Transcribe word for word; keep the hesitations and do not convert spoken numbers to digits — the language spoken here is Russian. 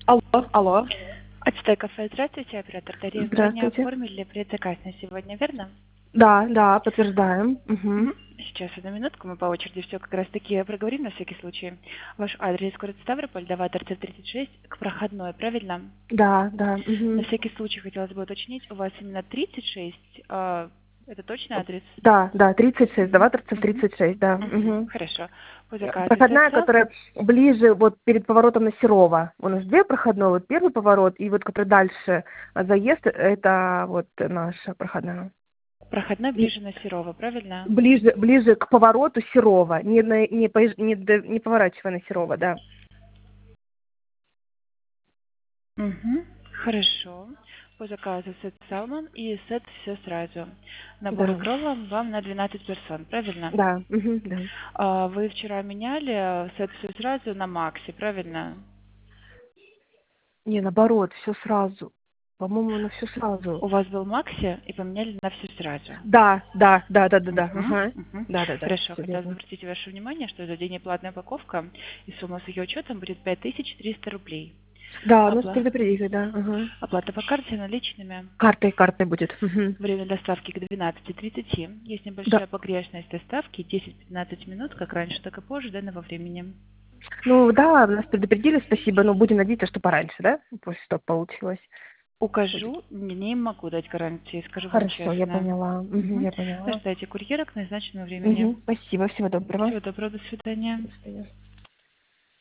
Алло, алло. Ацтек кафе, здравствуйте, оператор Дарья. Вы не Здравствуйте. оформили предзаказ на сегодня, верно? Да, да, подтверждаем. Угу. Мгм. Сейчас, одну минутку, мы по очереди все как раз таки проговорим на всякий случай. Ваш адрес город Ставрополь, Давай торцев тридцать шесть, к проходной, правильно? Да, да. На Угу. всякий случай хотелось бы уточнить, у вас именно тридцать шесть, а, это точный адрес? Да, да, тридцать шесть, Мгм. Даваторцев Мгм. тридцать шесть, да. Мгм. Угу. Хорошо. По заказу Проходная, соответственно. которая ближе, вот перед поворотом на Серова. У нас две проходные, вот первый поворот, и вот который дальше а заезд, это вот наша проходная. Проходной И ближе на Серова, правильно? ближе, ближе к повороту Серова, не, на, не, поезж- не, до- не поворачивая на Серова, да. Угу. Хорошо. По заказу сет салмон и сет все сразу. Набор Да, кроллов вам на двенадцать персон, правильно? да, угу, да. А, вы вчера меняли сет все сразу на Макси, правильно? Не, наоборот, все сразу. По-моему, на все сразу. У вас был Макси и поменяли на все сразу. Да, да, да, да, да, да. Угу, Ага. угу. Да, да, да. Хорошо. Все Хотелось бы верно. обратить ваше внимание, что за день платная упаковка и сумма с ее учетом будет пять тысяч триста рублей. Да, нас Опла- предупредили, да. Ага. Оплата по карте наличными. Картой, картой будет. Мгм. Время доставки к двенадцати тридцати. Есть Да. небольшая погрешность доставки, десять-пятнадцать минут, как раньше, так и позже данного времени. Ну да, нас предупредили, спасибо, но будем надеяться, что пораньше, да? Пусть что получилось. Будет. Укажу, не могу дать гарантии, скажу вам Хорошо, я честно. поняла. Мгм, Угу. я поняла. Дождайте курьера к назначенному времени. Мгм. Спасибо, всего доброго. Всего доброго, до свидания. До свидания.